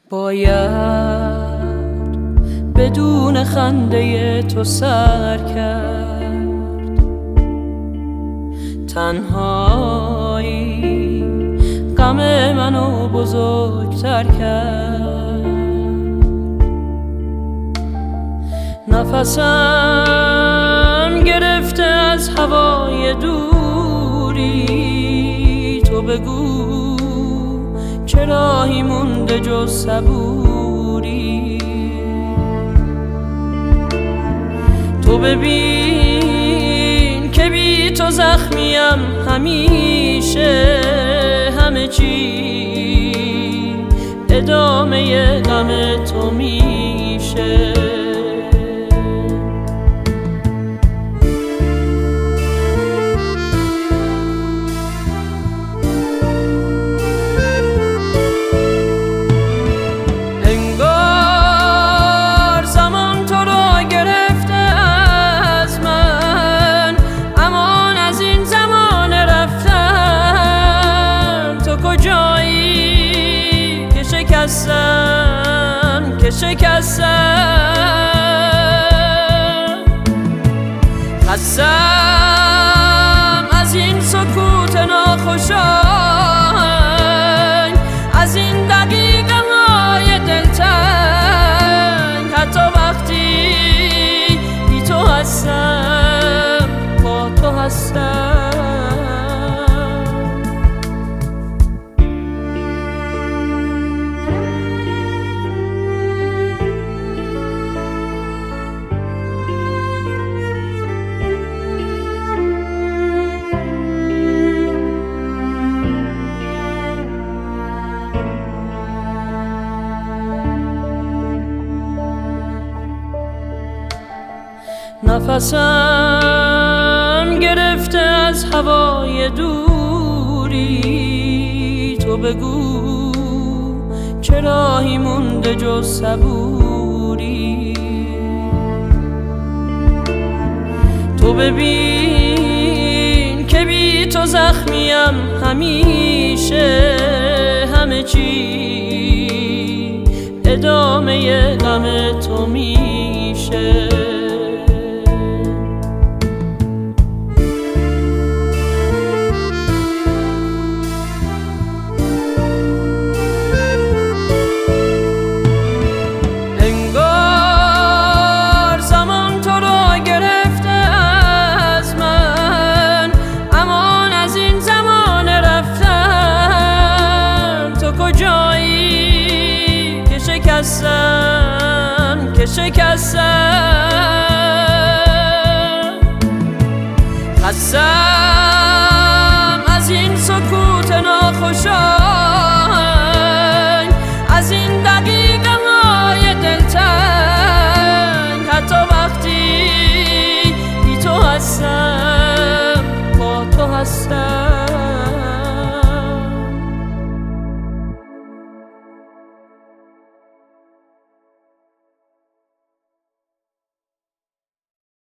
باید بدون خنده تو سر کرد، تنهایی غم منو بزرگتر کرد. نفسم گرفته از هوای دوری، تو بگو چه راهی مونده جز صبوری. تو ببین که بی تو زخمیم همیشه، همه چی ادامه غم تو میشه. شکستم خستم از این سکوت ناخوشایند، از این دقیقه های دلتنگ. حتی وقتی بی تو هستم با تو هستم. نفسم گرفته از هوای دوری، تو بگو چه راهی مونده جز صبوری. تو ببین که بی تو زخمیم همیشه، همه چی ادامه غم تو میشه. شکستم خستم